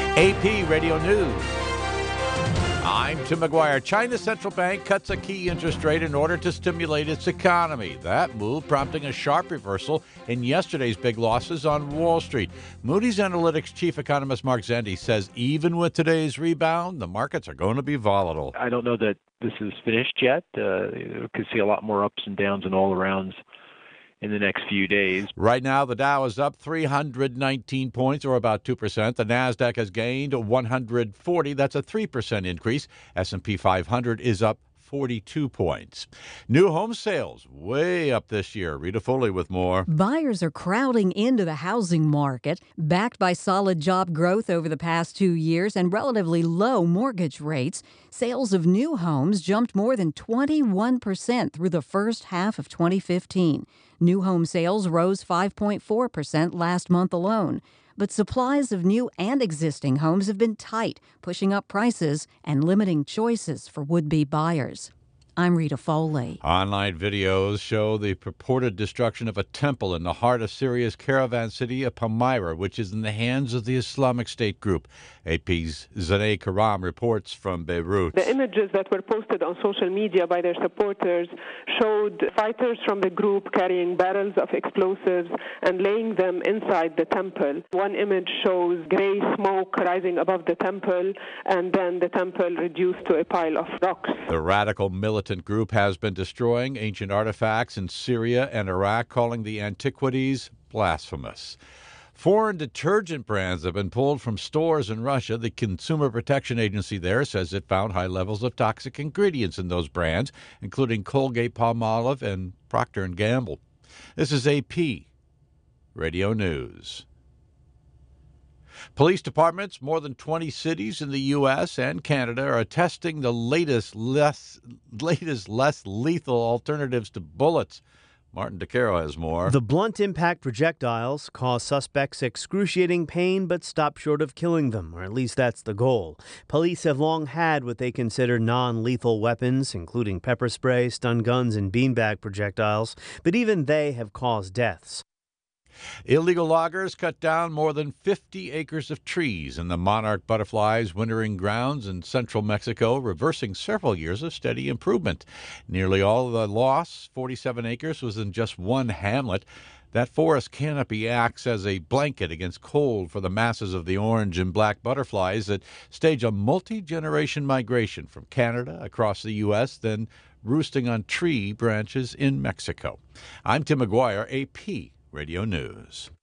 AP Radio News. I'm Tim McGuire. China's central bank cuts a key interest rate in order to stimulate its economy. That move prompting a sharp reversal in yesterday's big losses on Wall Street. Moody's Analytics chief economist Mark Zandi says even with today's rebound, the markets are going to be volatile. I don't know that this is finished yet. We could see a lot more ups and downs and all-arounds in the next few days. Right now, the Dow is up 319 points, or about 2%. The Nasdaq has gained 140. That's a 3% increase. S&P 500 is up 42 points. New home sales way up this year. Rita Foley with more. Buyers are crowding into the housing market, backed by solid job growth over the past 2 years and relatively low mortgage rates. Sales of new homes jumped more than 21% through the first half of 2015. New home sales rose 5.4% last month alone. But supplies of new and existing homes have been tight, pushing up prices and limiting choices for would-be buyers. I'm Rita Foley. Online videos show the purported destruction of a temple in the heart of Syria's caravan city of Palmyra, which is in the hands of the Islamic State group. AP's Zaneh Karam reports from Beirut. The images that were posted on social media by their supporters showed fighters from the group carrying barrels of explosives and laying them inside the temple. One image shows gray smoke rising above the temple, and then the temple reduced to a pile of rocks. The radical militant group has been destroying ancient artifacts in Syria and Iraq, calling the antiquities blasphemous. Foreign detergent brands have been pulled from stores in Russia. The Consumer Protection Agency there says it found high levels of toxic ingredients in those brands, including Colgate-Palmolive and Procter & Gamble. This is AP Radio News. Police departments, more than 20 cities in the U.S. and Canada are testing the latest less lethal alternatives to bullets. Martin DeCaro has more. The blunt impact projectiles cause suspects excruciating pain but stop short of killing them, or at least that's the goal. Police have long had what they consider non-lethal weapons, including pepper spray, stun guns, and beanbag projectiles, but even they have caused deaths. Illegal loggers cut down more than 50 acres of trees in the monarch butterfly's wintering grounds in central Mexico, reversing several years of steady improvement. Nearly all of the loss, 47 acres, was in just one hamlet. That forest canopy acts as a blanket against cold for the masses of the orange and black butterflies that stage a multi-generation migration from Canada across the U.S., then roosting on tree branches in Mexico. I'm Tim McGuire, AP Radio News.